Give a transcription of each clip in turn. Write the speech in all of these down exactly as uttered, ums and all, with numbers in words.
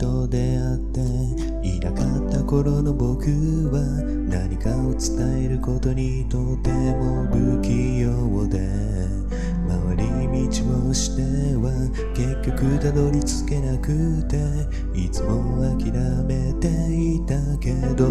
と出会っていなかった頃の僕は何かを伝えることにとても不器用で、回り道をしては結局たどり着けなくて、いつも諦めていたけど、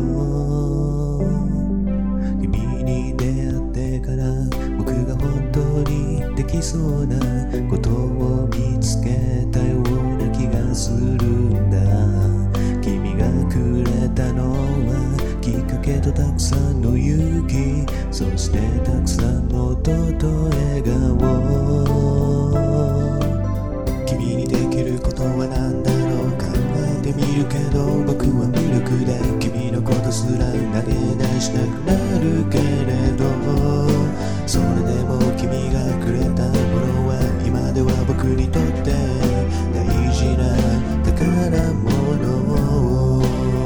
君に出会ってから僕が本当にできそうなことを見つけたような気がするんだ。君がくれたのはきっかけとたくさんの勇気、そしてたくさんの音と笑顔。君にできることは何だろう、考えてみるけど僕は無力で君のことすら投げ出したくなるけれど、それでも君がくれたものは今では僕にとって大事な宝物。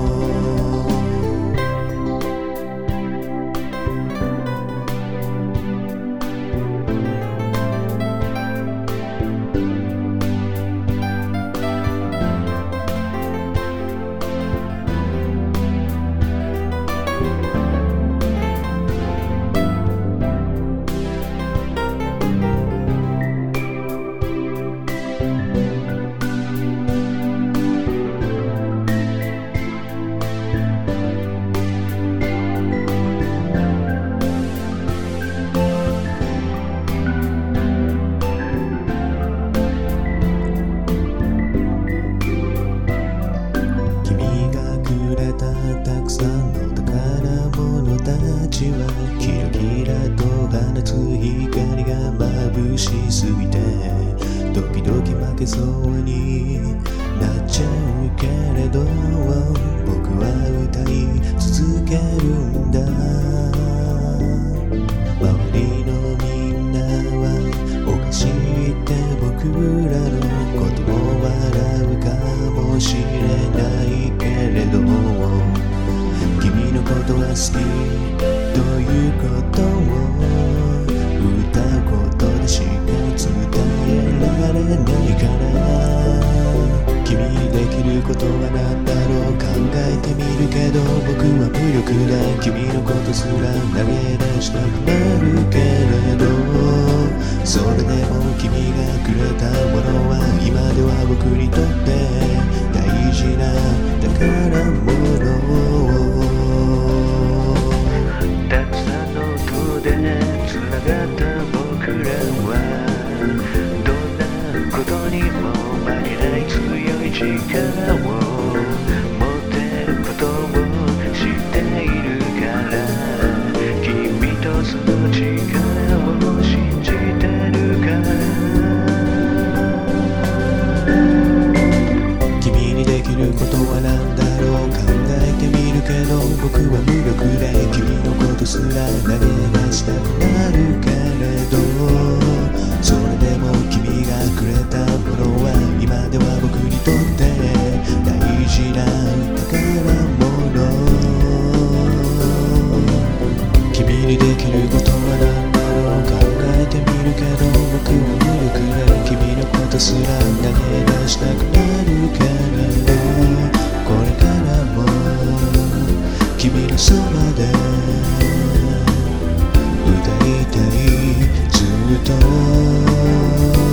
たくさんの宝物たちはキラキラと放つ光が眩しすぎて時々負けそうになっちゃうけれど、僕は歌い続けるんだ。周りのみんなはおかしいって僕らのことを笑うかもしれないけれど、君のことは好きということを歌うことでしか伝えられないから、君にできることは何だろう、考えてみるけど僕は無力だ。君のことすら投げ出したくなるけれど、それでも君がくれたものは今では僕にとって大事な宝物。たくさんの音でつながった僕らはどんなことにも負けない強い力を持ってることを知っているから、君とその力を信じてるから。君にできることは何だろう、考えてみるけど僕は無力で君のことすら投げ出したくなるけれど、それでも君がくれたものは今では僕にとって大事な宝物。君にできることは何だろう、考えてみるけど僕は無力で君のことすら投げ出したくなるけれど、これからも君のそばで歌いたいずっと。